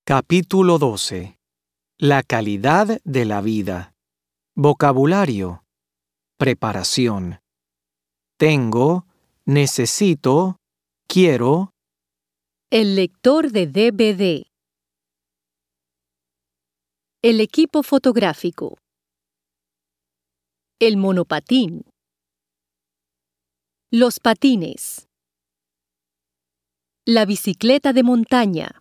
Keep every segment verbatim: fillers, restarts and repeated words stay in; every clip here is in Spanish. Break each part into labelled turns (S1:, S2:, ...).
S1: Capítulo doce. La calidad de la vida. Vocabulario. Preparación. Tengo, necesito, quiero.
S2: El lector de D V D. El equipo fotográfico. El monopatín. Los patines. La bicicleta de montaña.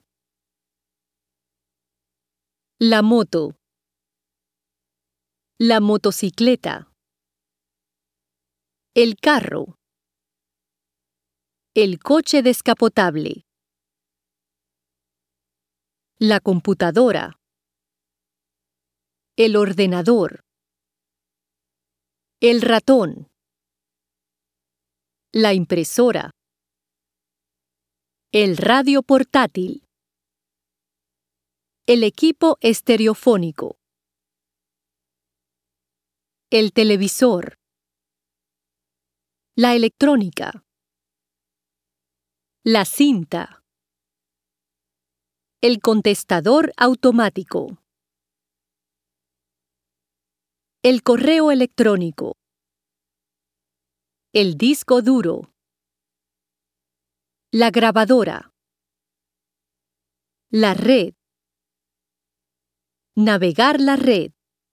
S2: La moto. La motocicleta. El carro. El coche descapotable. La computadora. El ordenador. El ratón. La impresora. El radio portátil. El equipo estereofónico. El televisor. La electrónica. La cinta. El contestador automático. El correo electrónico. El disco duro. La grabadora. La red. Navegar la red.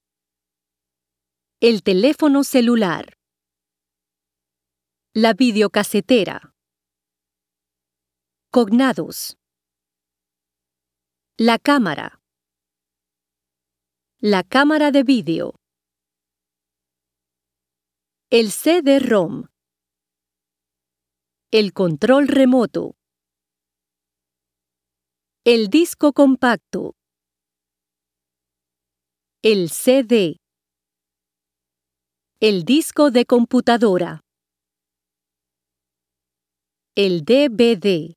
S2: El teléfono celular. La videocasetera. Cognados. La cámara. La cámara de vídeo. El C D ROM. El control remoto. El disco compacto. El C D. El disco de computadora. El D V D.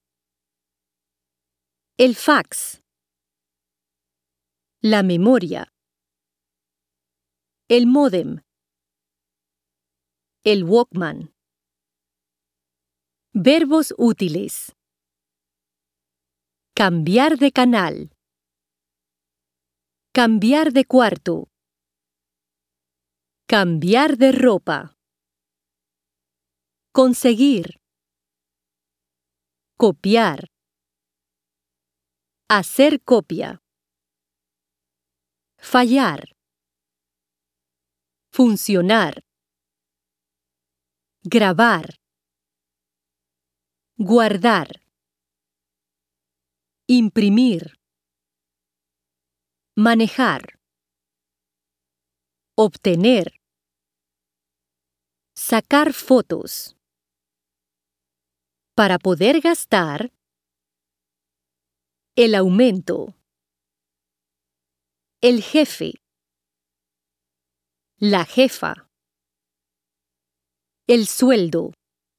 S2: El fax. La memoria. El módem. El Walkman. Verbos útiles. Cambiar de canal. Cambiar de cuarto. Cambiar de ropa. Conseguir. Copiar. Hacer copia. Fallar. Funcionar. Grabar. Guardar. Imprimir. Manejar. Obtener. Sacar fotos. Para poder gastar. El aumento. El jefe. La jefa. El sueldo.